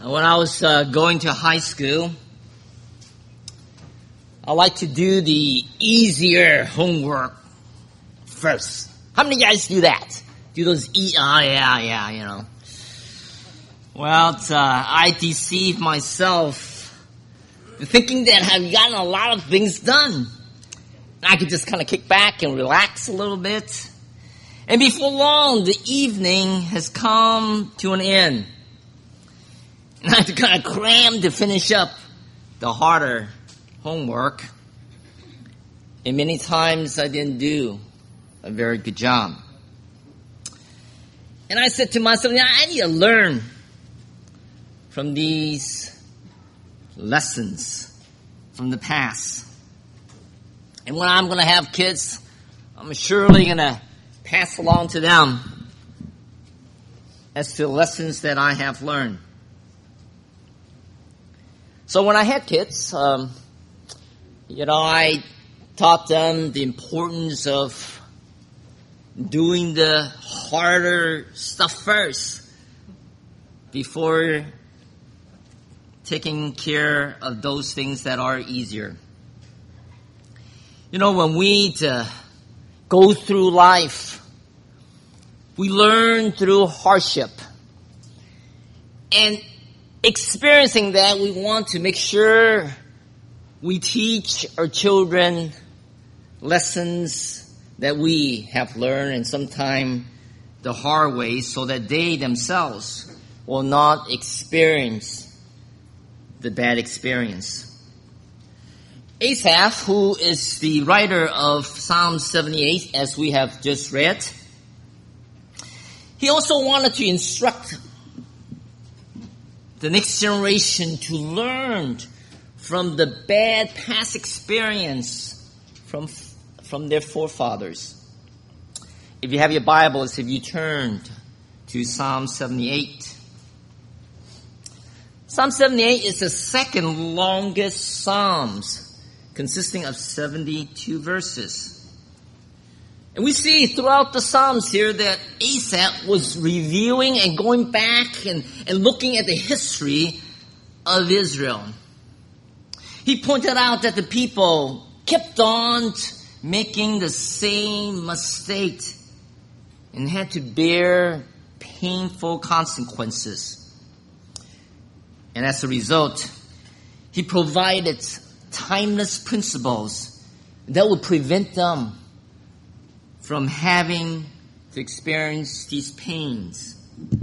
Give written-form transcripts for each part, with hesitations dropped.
When I was going to high school, I like to do the easier homework first. How many guys do that? Do those yeah, you know. Well, I deceived myself thinking that I've gotten a lot of things done. I could just kind of kick back and relax a little bit. And before long, the evening has come to an end. And I had to kind of cram to finish up the harder homework. And many times I didn't do a very good job. And I said to myself, I need to learn from these lessons from the past. And when I'm going to have kids, I'm surely going to pass along to them as to the lessons that I have learned. So when I had kids, I taught them the importance of doing the harder stuff first before taking care of those things that are easier. When we go through life, we learn through hardship. And experiencing that, we want to make sure we teach our children lessons that we have learned, and sometimes the hard way, so that they themselves will not experience the bad experience. Asaph, who is the writer of Psalm 78, as we have just read, he also wanted to instruct the next generation to learn from the bad past experience from their forefathers. If you have your Bibles, if you turn to Psalm 78. Psalm 78 is the second longest Psalms, consisting of 72 verses. And we see throughout the Psalms here that Asaph was reviewing and going back and looking at the history of Israel. He pointed out that the people kept on making the same mistake and had to bear painful consequences. And as a result, he provided timeless principles that would prevent them from having to experience these pains.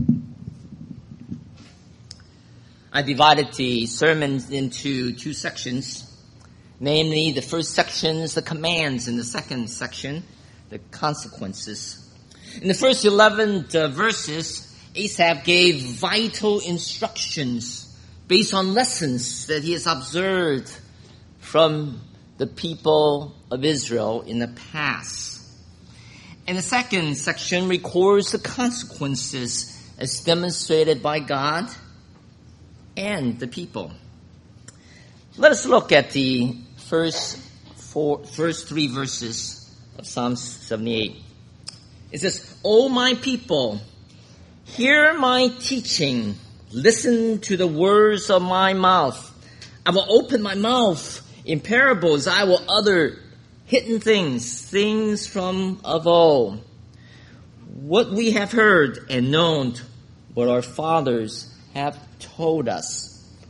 I divided the sermon into two sections. Namely, the first section is the commands, and the second section, the consequences. In the first 11 verses, Asaph gave vital instructions based on lessons that he has observed from the people of Israel in the past. And the second section records the consequences as demonstrated by God and the people. Let us look at the first three verses of Psalm 78. It says, O my people, hear my teaching. Listen to the words of my mouth. I will open my mouth in parables. I will utter hidden things from of old. What we have heard and known, what our fathers have told us.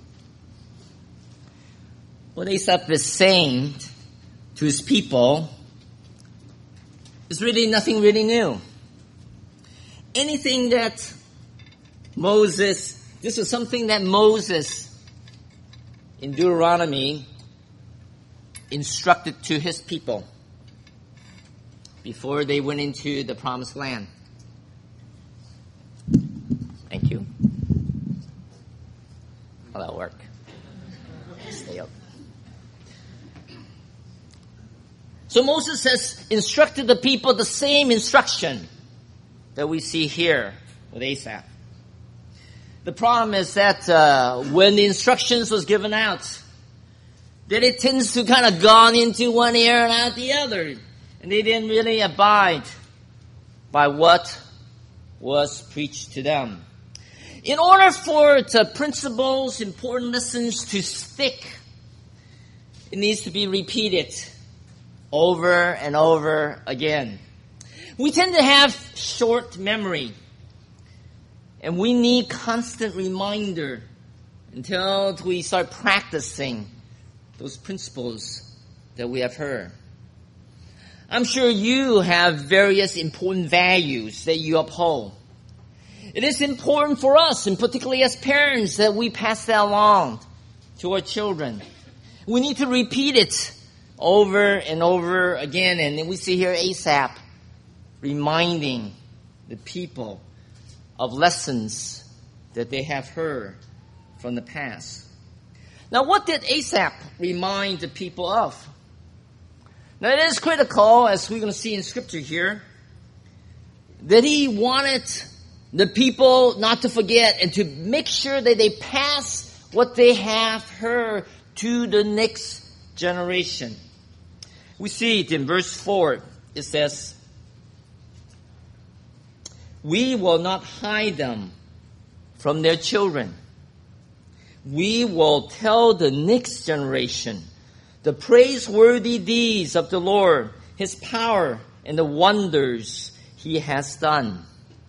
What Asaph is saying to his people is really nothing really new. Anything that this was something that Moses in Deuteronomy instructed to his people before they went into the promised land. Thank you. How'll that work? Stay up. So Moses has instructed the people the same instruction that we see here with Asaph. The problem is that when the instructions was given out, that it tends to kind of gone into one ear and out the other. And they didn't really abide by what was preached to them. In order for the principles, important lessons to stick, it needs to be repeated over and over again. We tend to have short memory, and we need constant reminder until we start practicing those principles that we have heard. I'm sure you have various important values that you uphold. It is important for us, and particularly as parents, that we pass that along to our children. We need to repeat it over and over again. And then we see here Asaph reminding the people of lessons that they have heard from the past. Now, what did Asaph remind the people of? Now, it is critical, as we're going to see in Scripture here, that he wanted the people not to forget and to make sure that they pass what they have heard to the next generation. We see it in verse 4. It says, "We will not hide them from their children. We will tell the next generation the praiseworthy deeds of the Lord, His power, and the wonders He has done."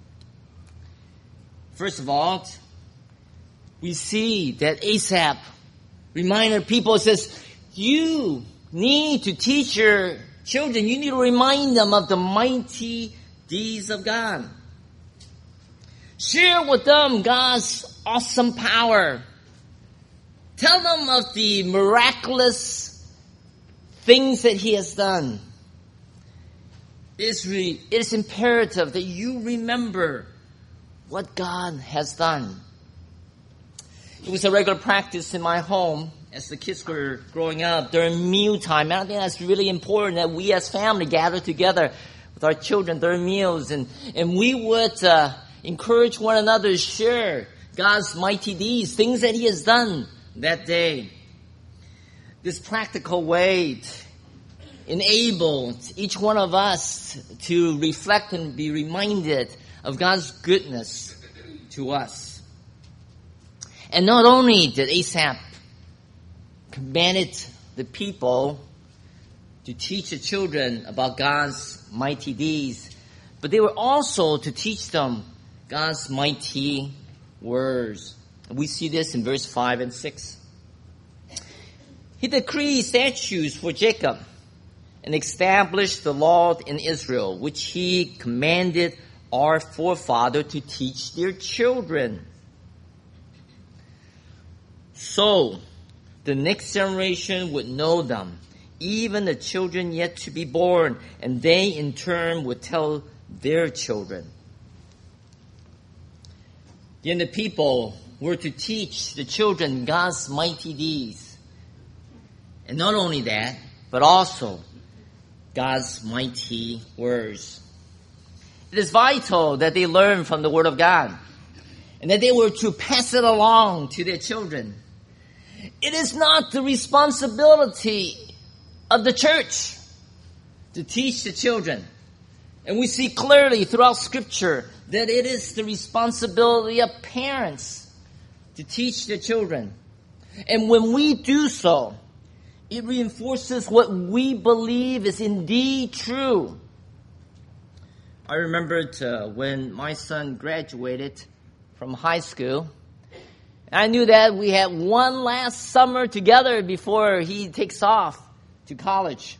First of all, we see that Asaph reminded people, says, you need to teach your children, you need to remind them of the mighty deeds of God. Share with them God's awesome power. Tell them of the miraculous things that He has done. It is imperative that you remember what God has done. It was a regular practice in my home as the kids were growing up during mealtime. And I think that's really important that we as family gather together with our children during meals. And we would encourage one another to share God's mighty deeds, things that He has done that day. This practical way enabled each one of us to reflect and be reminded of God's goodness to us. And not only did Asaph commanded the people to teach the children about God's mighty deeds, but they were also to teach them God's mighty words. We see this in verse 5 and 6. He decreed statutes for Jacob and established the law in Israel, which He commanded our forefather to teach their children. So the next generation would know them, even the children yet to be born, and they in turn would tell their children. Then the people were to teach the children God's mighty deeds. And not only that, but also God's mighty words. It is vital that they learn from the Word of God and that they were to pass it along to their children. It is not the responsibility of the church to teach the children. And we see clearly throughout Scripture that it is the responsibility of parents to teach their children. And when we do so, it reinforces what we believe is indeed true. I remembered when my son graduated from high school, I knew that we had one last summer together before he takes off to college.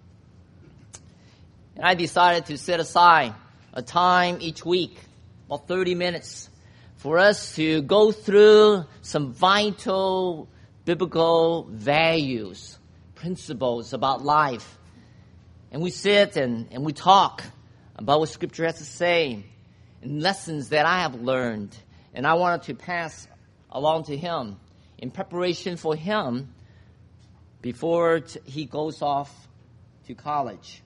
And I decided to set aside a time each week, about 30 minutes, for us to go through some vital biblical values, principles about life. And we sit and we talk about what Scripture has to say and lessons that I have learned. And I wanted to pass along to him in preparation for him before he goes off to college.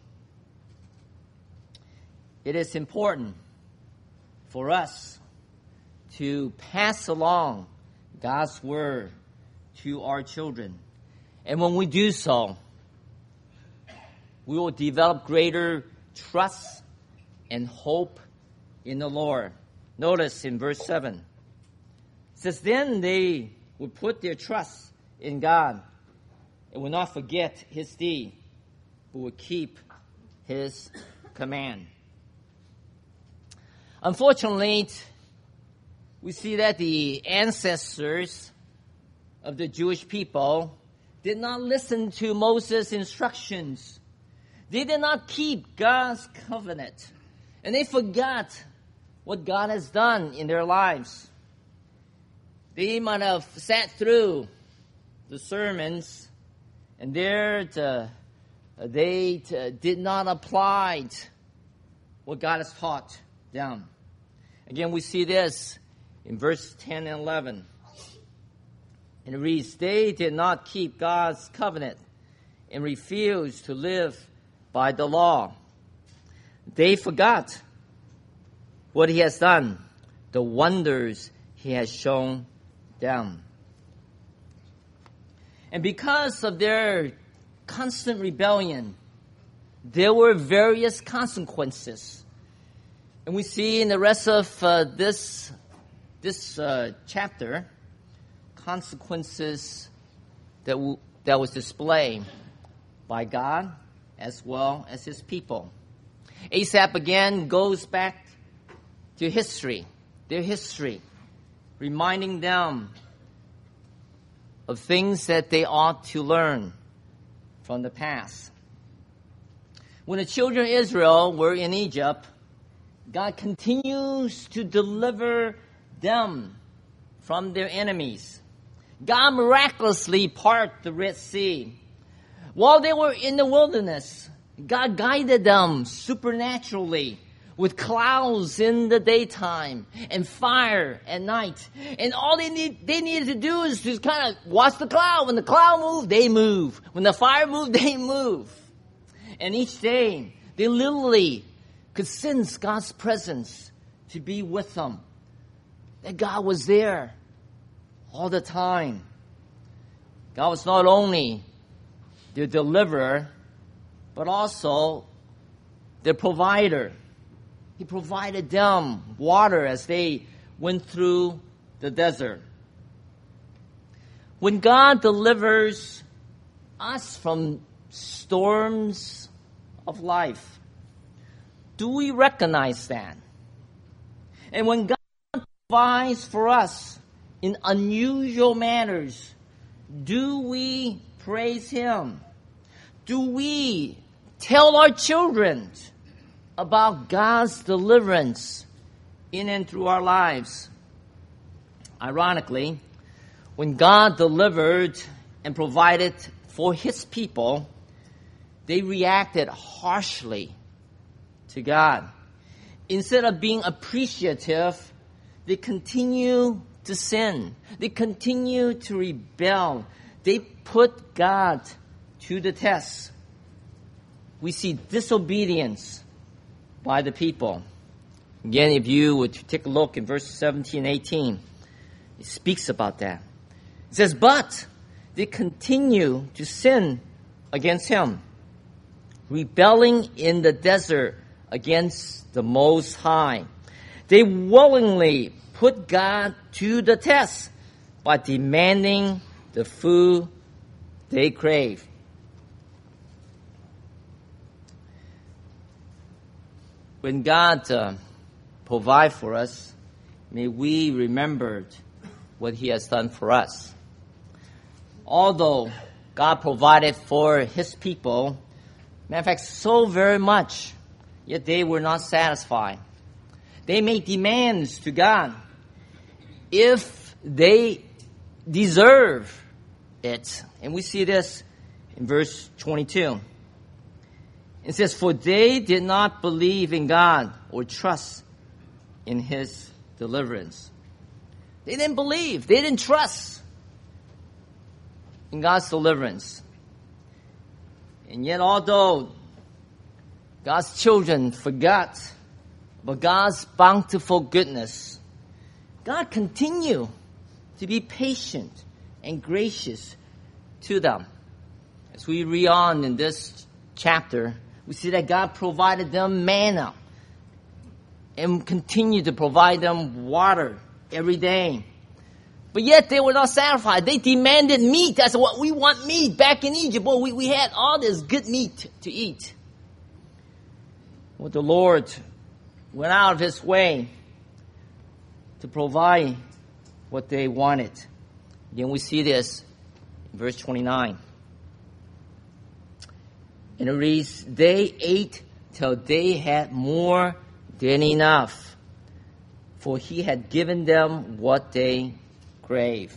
It is important for us to pass along God's Word to our children. And when we do so, we will develop greater trust and hope in the Lord. Notice in verse 7, says, then they would put their trust in God and would not forget his deed, but would keep his command. Unfortunately, we see that the ancestors of the Jewish people did not listen to Moses' instructions. They did not keep God's covenant. And they forgot what God has done in their lives. They might have sat through the sermons, and they did not apply what God has taught them. Again, we see this in verse 10 and 11. And it reads, they did not keep God's covenant and refused to live by the law. They forgot what he has done, the wonders he has shown them. And because of their constant rebellion, there were various consequences. And we see in the rest of this chapter, consequences that was displayed by God as well as his people. Asaph again goes back to history, their history, reminding them of things that they ought to learn from the past. When the children of Israel were in Egypt, God continues to deliver them from their enemies. God miraculously parted the Red Sea. While they were in the wilderness, God guided them supernaturally with clouds in the daytime and fire at night. And all they needed to do is just kind of watch the cloud. When the cloud moved, they move. When the fire moved, they move. And each day, they literally could sense God's presence to be with them. That God was there all the time. God was not only their deliverer, but also their provider. He provided them water as they went through the desert. When God delivers us from storms of life, do we recognize that? And when God provides for us in unusual manners, do we praise him? Do we tell our children about God's deliverance in and through our lives? Ironically, when God delivered and provided for his people, they reacted harshly to God. Instead of being appreciative, they continue to sin. They continue to rebel. They put God to the test. We see disobedience by the people. Again, if you would take a look in verses 17 and 18, it speaks about that. It says, but they continue to sin against him, rebelling in the desert against the Most High. They willingly put God to the test by demanding the food they crave. When God provides for us, may we remember what he has done for us. Although God provided for his people, matter of fact, so very much, yet they were not satisfied. They made demands to God if they deserve it. And we see this in verse 22. It says, for they did not believe in God or trust in his deliverance. They didn't believe. They didn't trust in God's deliverance. And yet, although God's children forgot about God's bountiful goodness, God continued to be patient and gracious to them. As we read on in this chapter, we see that God provided them manna and continued to provide them water every day. But yet they were not satisfied. They demanded meat. That's what we want, meat. Back in Egypt, boy, we had all this good meat to eat. Well, the Lord went out of his way to provide what they wanted. Again, we see this in verse 29. And it reads, they ate till they had more than enough, for he had given them what they craved.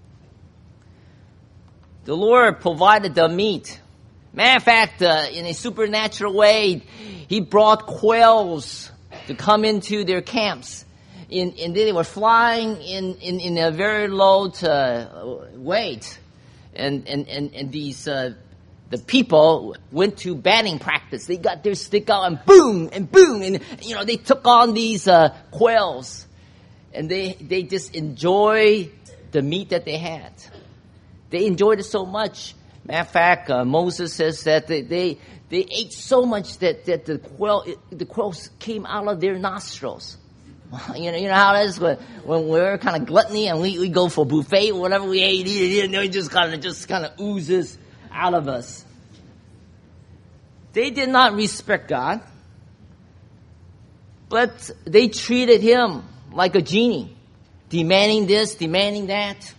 The Lord provided the meat. Matter of fact, in a supernatural way, he brought quails to come into their camps. And they were flying in a very low weight. And these the people went to batting practice. They got their stick out and boom, and they took on these quails. And they just enjoy the meat that they had. They enjoyed it so much. Matter of fact, Moses says that they ate so much that the quails came out of their nostrils. You know how it is when we're kind of gluttony and we go for buffet or whatever we ate, it just kind of oozes out of us. They did not respect God, but they treated him like a genie, demanding this, demanding that.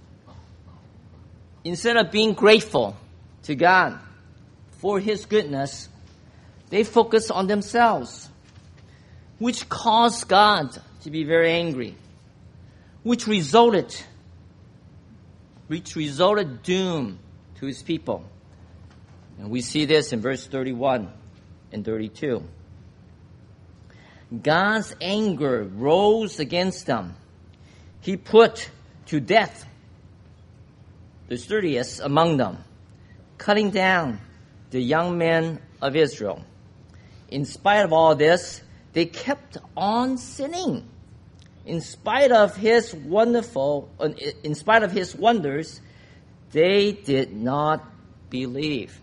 Instead of being grateful to God for his goodness, they focused on themselves, which caused God to be very angry, which resulted doom to his people. And we see this in verse 31 and 32. God's anger rose against them. He put to death the sturdiest among them, cutting down the young men of Israel. In spite of all this, they kept on sinning. In spite of his wonders, they did not believe.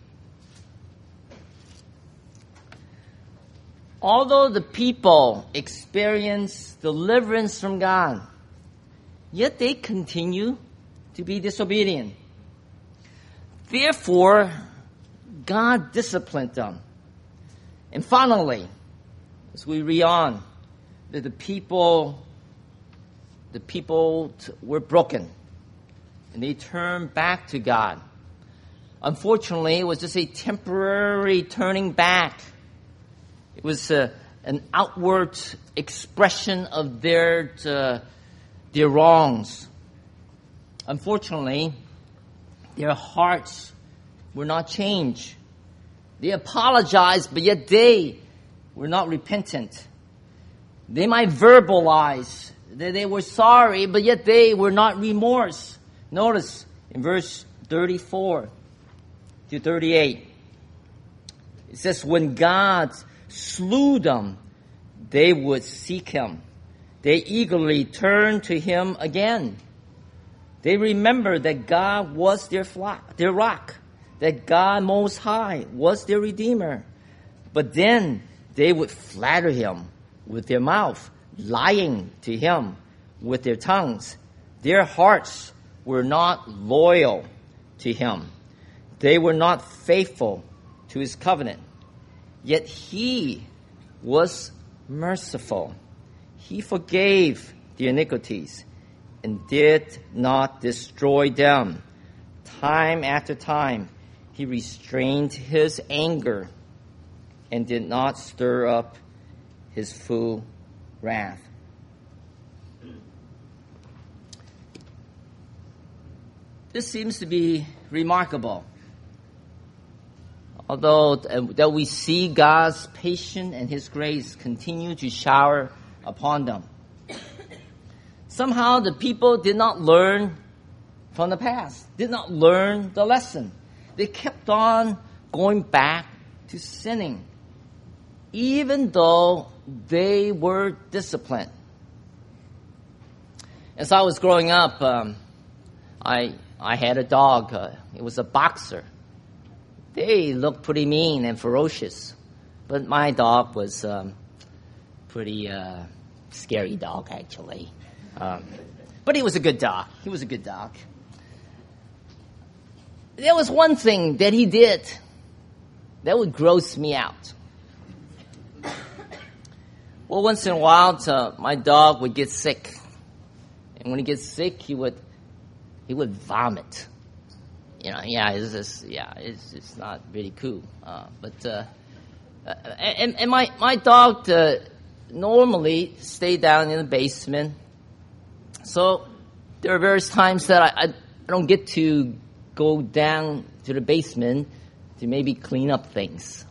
Although the people experienced deliverance from God, yet they continue to be disobedient. Therefore, God disciplined them. And finally, as we read on, that the people were broken and they turned back to God. Unfortunately, it was just a temporary turning back. It was an outward expression of their wrongs. Unfortunately, their hearts were not changed. They apologized, but yet they were not repentant. They might verbalize that they were sorry, but yet they were not remorse. Notice in verse 34 to 38, it says, when God slew them, they would seek him. They eagerly turned to him again. They remembered that God was their rock, that God Most High was their Redeemer. But then they would flatter him with their mouth, lying to him with their tongues. Their hearts were not loyal to him. They were not faithful to his covenant. Yet he was merciful. He forgave their iniquities and did not destroy them. Time after time, he restrained his anger and did not stir up his full wrath. This seems to be remarkable. Although that we see God's patience and his grace continue to shower upon them. Somehow the people did not learn from the past, did not learn the lesson. They kept on going back to sinning, even though they were disciplined. As I was growing up, I had a dog. It was a boxer. They looked pretty mean and ferocious, but my dog was pretty scary dog actually. But he was a good dog. He was a good dog. There was one thing that he did that would gross me out. Well, once in a while, my dog would get sick. And when he gets sick, he would vomit. It's just not really cool. And my dog normally stay down in the basement. So there are various times that I don't get to go down to the basement to maybe clean up things.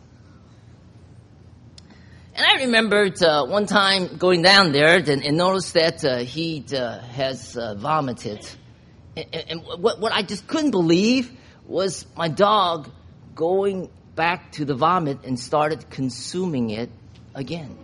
And I remembered one time going down there and noticed that he has vomited. And what I just couldn't believe was my dog going back to the vomit and started consuming it again.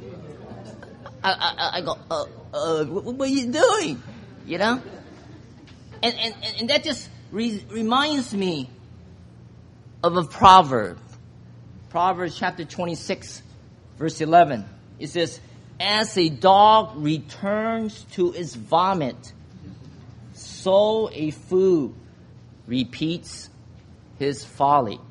I go, what are you doing? You know? And that just reminds me of a proverb. Proverbs chapter 26, verse 11. It says, as a dog returns to its vomit, so a fool repeats his folly.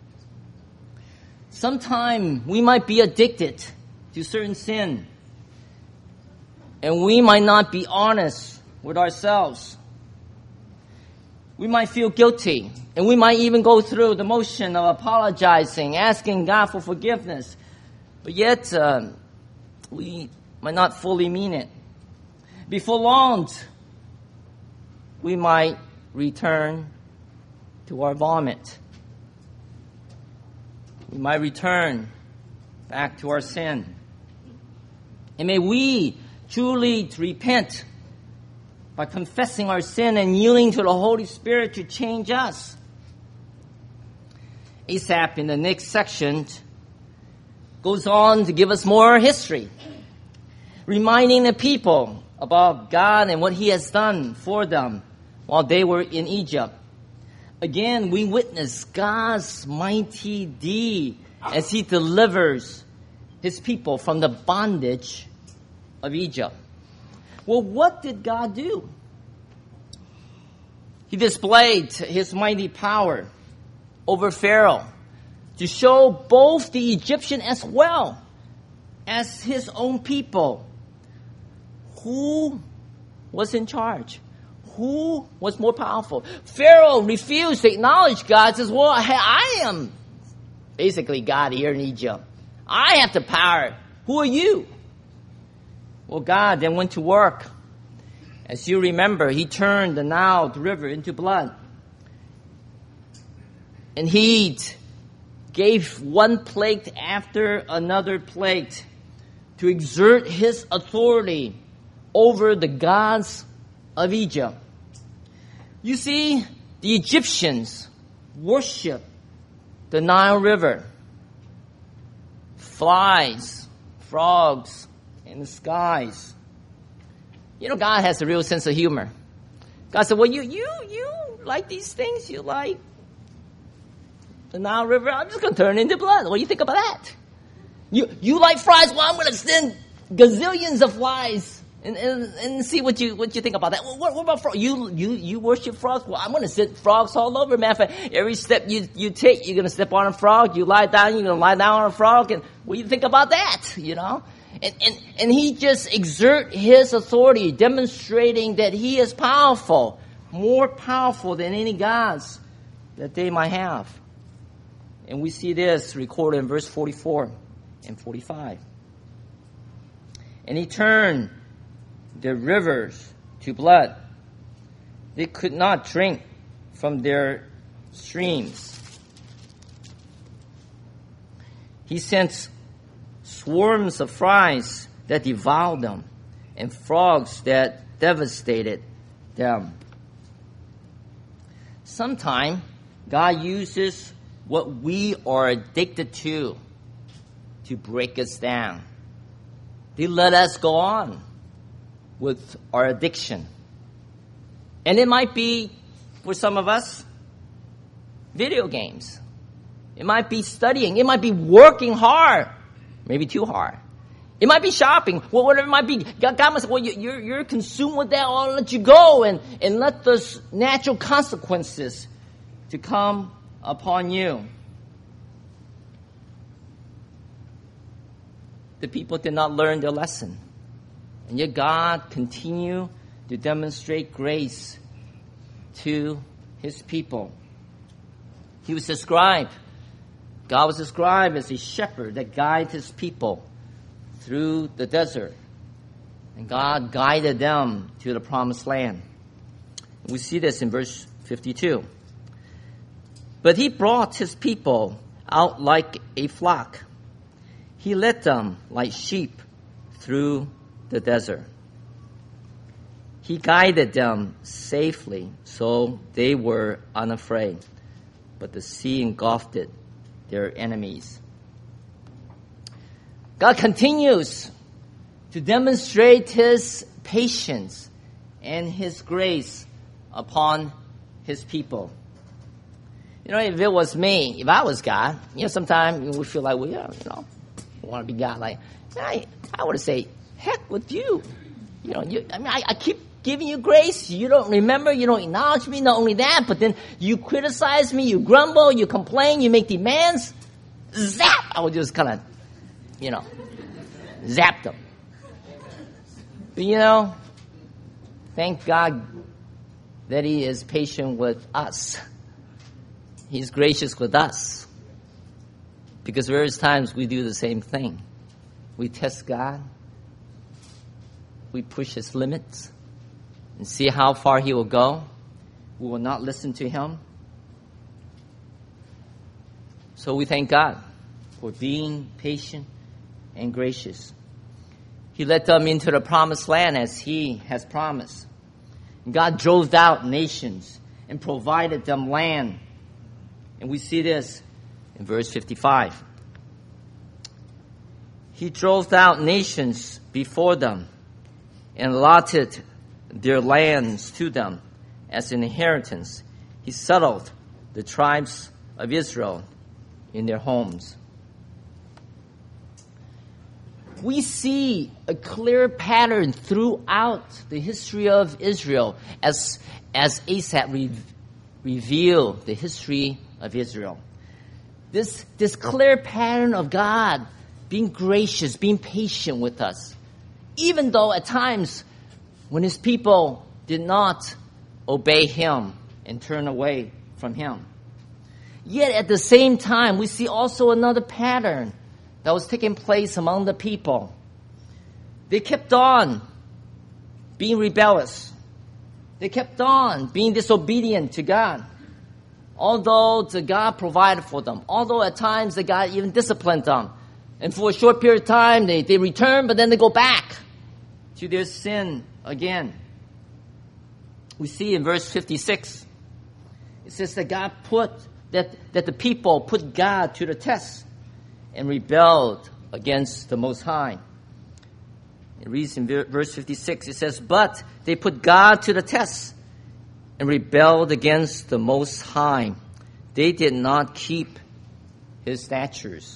Sometime we might be addicted to certain sin, and we might not be honest with ourselves. We might feel guilty, and we might even go through the motion of apologizing, asking God for forgiveness. But yet, we might not fully mean it. Before long, we might return to our vomit. We might return back to our sin. And may we truly repent by confessing our sin and yielding to the Holy Spirit to change us. Asaph, in the next section, goes on to give us more history, reminding the people about God and what He has done for them while they were in Egypt. Again, we witness God's mighty deed as He delivers His people from the bondage of Egypt. Well, what did God do? He displayed His mighty power over Pharaoh to show both the Egyptian as well as His own people who was in charge. Who was more powerful? Pharaoh refused to acknowledge God. Says, well, I am basically God here in Egypt. I have the power. Who are you? Well, God then went to work. As you remember, He turned the Nile River into blood. And He gave one plague after another plague to exert His authority over the gods of Egypt. You see, the Egyptians worship the Nile River, flies, frogs, and the skies. You know, God has a real sense of humor. God said, well, you like these things? You like the Nile River? I'm just going to turn it into blood. What do you think about that? You like flies? Well, I'm going to send gazillions of flies and see what you think about that. Well, what about frogs? You worship frogs? Well, I'm going to send frogs all over. Matter of fact, every step you take, you're going to step on a frog. You lie down, you're going to lie down on a frog. And what do you think about that? You know? And He just exert His authority, demonstrating that He is powerful, more powerful than any gods that they might have. And we see this recorded in verse 44 and 45. And He turned the rivers to blood. They could not drink from their streams. He sent swarms of flies that devoured them, and frogs that devastated them. Sometimes God uses what we are addicted to break us down. They let us go on with our addiction. And it might be, for some of us, video games. It might be studying. It might be working hard. Maybe too hard. It might be shopping, whatever it might be. God must say, well, you're consumed with that. I'll let you go and let those natural consequences to come upon you. The people did not learn their lesson. And yet God continued to demonstrate grace to his people. He was described. God was described as a shepherd that guides his people through the desert. And God guided them to the promised land. We see this in verse 52. But he brought his people out like a flock. He led them like sheep through the desert. He guided them safely, so they were unafraid. But the sea engulfed their enemies. God continues to demonstrate his patience and his grace upon his people. If it was me, if I was God, sometimes we feel like, I want to be God. Like, I would say, heck with you. I keep giving you grace. You don't remember. You don't acknowledge me. Not only that, but then you criticize me. You grumble. You complain. You make demands. Zap! I would just kind of, zap them. But thank God that he is patient with us. He's gracious with us. Because various times we do the same thing. We test God. We push his limits and see how far he will go. We will not listen to him. So we thank God for being patient and gracious. He led them into the promised land as he has promised. God drove out nations and provided them land. And we see this in verse 55. He drove out nations before them and allotted their lands to them as an inheritance. He settled the tribes of Israel in their homes. We see a clear pattern throughout the history of Israel as Asaph revealed the history of Israel. This clear pattern of God being gracious, being patient with us. Even though at times when his people did not obey him and turn away from him. Yet at the same time, we see also another pattern that was taking place among the people. They kept on being rebellious. They kept on being disobedient to God. Although the God provided for them. Although at times the God even disciplined them. And for a short period of time, they return, but then they go back to their sin again. We see in verse 56, it says that God that the people put God to the test and rebelled against the Most High. It reads in verse 56, it says, but they put God to the test and rebelled against the Most High. They did not keep his statutes.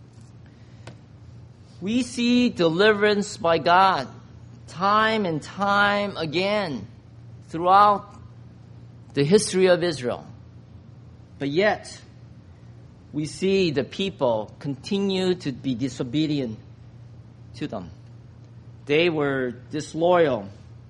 We see deliverance by God time and time again throughout the history of Israel. But yet, we see the people continue to be disobedient to them. They were disloyal.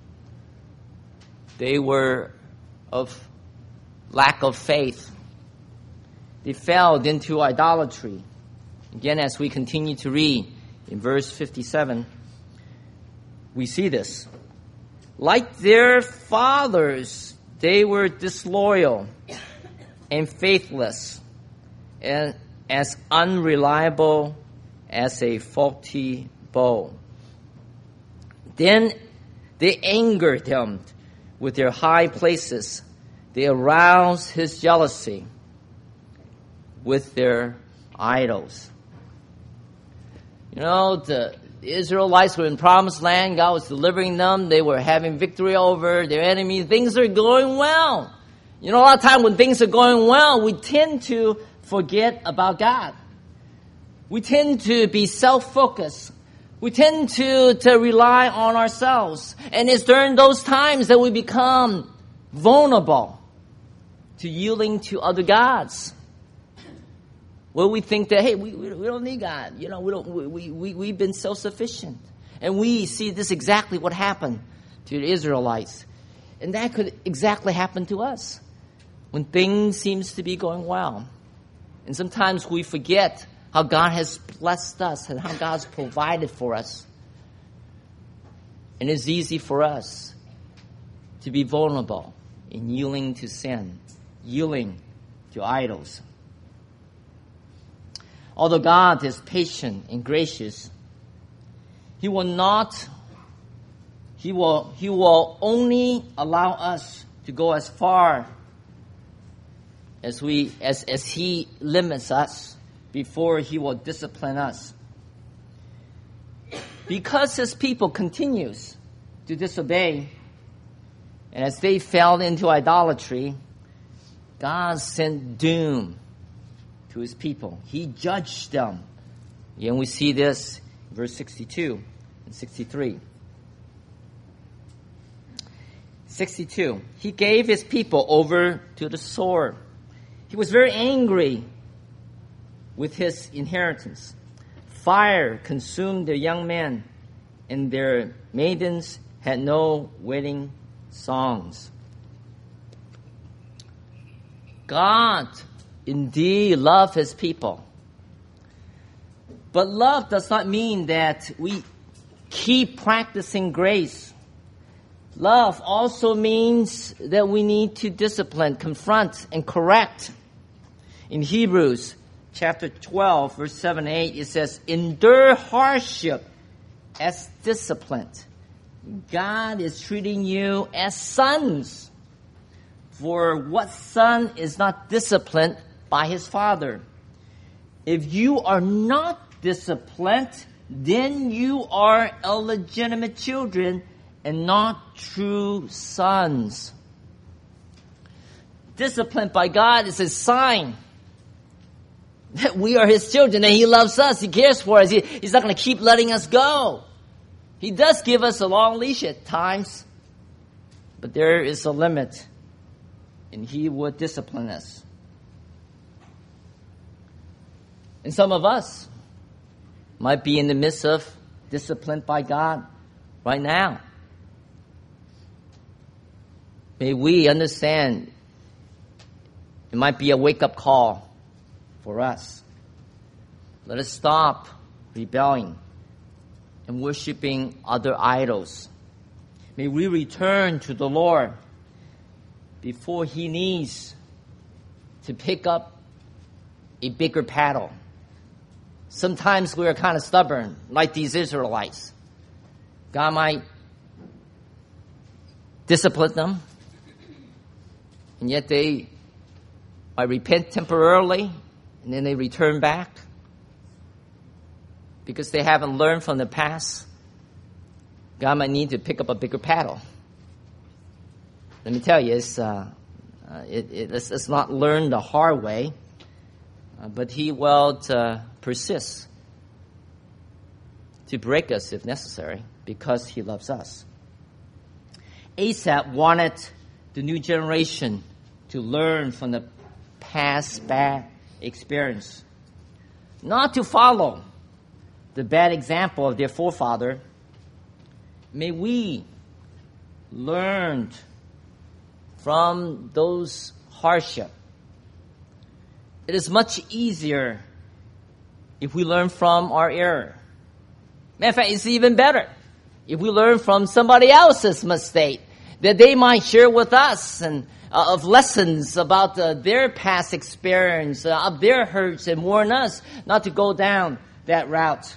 They were of lack of faith. They fell into idolatry. Again, as we continue to read in verse 57, we see this. Like their fathers, they were disloyal and faithless and as unreliable as a faulty bow. Then they angered him with their high places. They aroused his jealousy with their idols. The Israelites were in promised land. God was delivering them. They were having victory over their enemies. Things are going well. A lot of times when things are going well, we tend to forget about God. We tend to be self-focused. We tend to rely on ourselves. And it's during those times that we become vulnerable to yielding to other gods. Where we think that, hey, we don't need God. You know, we've been self-sufficient. And we see this exactly what happened to the Israelites. And that could exactly happen to us when things seems to be going well. And sometimes we forget how God has blessed us and how God's provided for us. And it's easy for us to be vulnerable in yielding to sin, yielding to idols. Although God is patient and gracious, He will only allow us to go as far as He limits us before He will discipline us. Because His people continues to disobey, and as they fell into idolatry, God sent doom to His people. He judged them. And we see this in verse 62 and 63. 62. He gave His people over to the sword. He was very angry with His inheritance. Fire consumed their young men, and their maidens had no wedding songs. God indeed loved His people. But love does not mean that we keep practicing grace. Love also means that we need to discipline, confront, and correct. In Hebrews chapter 12, verse 7 and 8, it says, endure hardship as disciplined. God is treating you as sons. For what son is not disciplined by his father? If you are not disciplined, then you are illegitimate children and not true sons. Disciplined by God is a sign that we are His children, that He loves us, He cares for us. He's not going to keep letting us go. He does give us a long leash at times, but there is a limit, and He would discipline us. And some of us might be in the midst of discipline by God right now. May we understand it might be a wake-up call for us. Let us stop rebelling and worshiping other idols. May we return to the Lord before He needs to pick up a bigger paddle. Sometimes we are kind of stubborn, like these Israelites. God might discipline them, and yet they might repent temporarily, and then they return back because they haven't learned from the past. God might need to pick up a bigger paddle. Let me tell you, it's not learned the hard way, but He will persist to break us if necessary because He loves us. Asaph wanted the new generation to learn from the past bad experience, not to follow the bad example of their forefather. May we learn from those hardship. It is much easier if we learn from our error. Matter of fact, it's even better if we learn from somebody else's mistake that they might share with us and of lessons about their past experience, of their hurts, and warn us not to go down that route.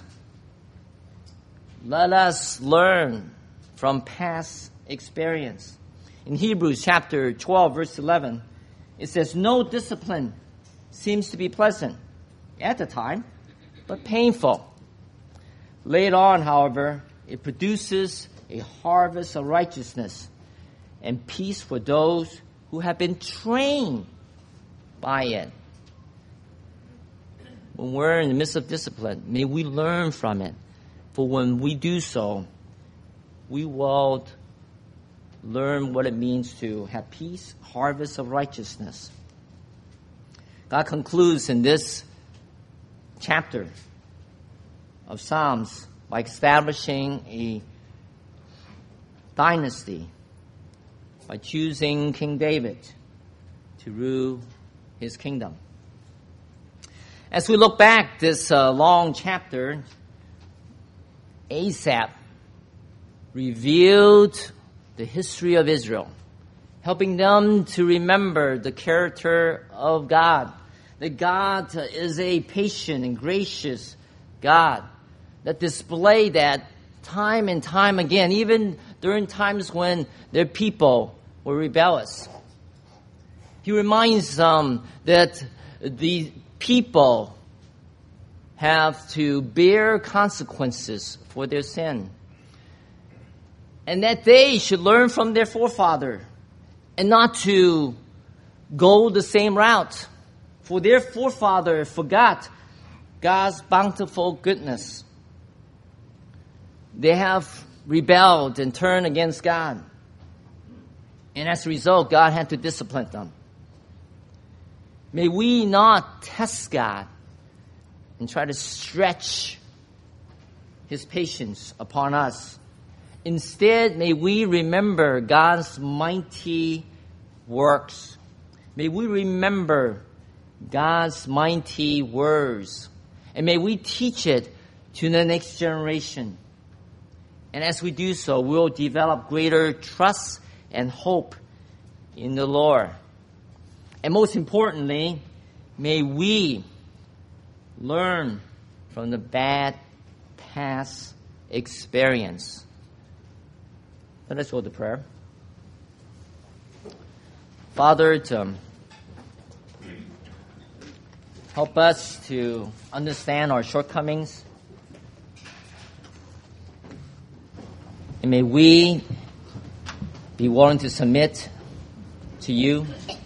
Let us learn from past experience. In Hebrews chapter 12, verse 11, it says, no discipline seems to be pleasant at the time, but painful. Later on, however, it produces a harvest of righteousness and peace for those who have been trained by it. When we're in the midst of discipline, may we learn from it. For when we do so, we will learn what it means to have peace, harvest of righteousness. God concludes in this chapter of Psalms by establishing a dynasty, by choosing King David to rule his kingdom. As we look back this long chapter, Asaph revealed the history of Israel, helping them to remember the character of God. That God is a patient and gracious God that displayed that time and time again, even during times when their people were rebellious. He reminds them that the people have to bear consequences for their sin, and that they should learn from their forefather and not to go the same route. For their forefather forgot God's bountiful goodness. They have rebelled and turned against God. And as a result, God had to discipline them. May we not test God and try to stretch His patience upon us. Instead, may we remember God's mighty works. May we remember God's mighty words. And may we teach it to the next generation. And as we do so, we'll develop greater trust and hope in the Lord. And most importantly, may we learn from the bad past experience. Let us go to prayer. Father, help us to understand our shortcomings. And may we be willing to submit to you.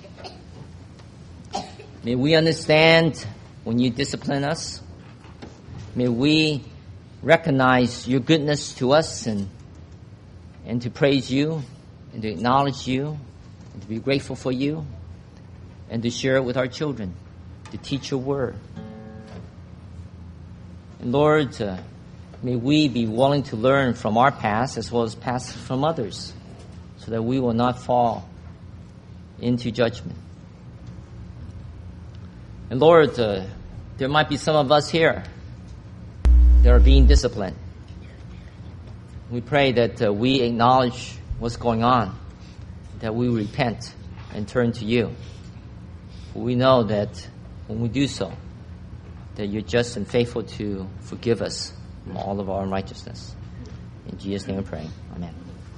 May we understand when you discipline us. May we recognize your goodness to us and to praise you and to acknowledge you and to be grateful for you and to share it with our children, to teach your word. And Lord, may we be willing to learn from our past as well as past from others so that we will not fall into judgment. And Lord, there might be some of us here that are being disciplined. We pray that we acknowledge what's going on, that we repent and turn to you. For we know that when we do so, that you're just and faithful to forgive us from all of our unrighteousness. In Jesus' name we pray. Amen.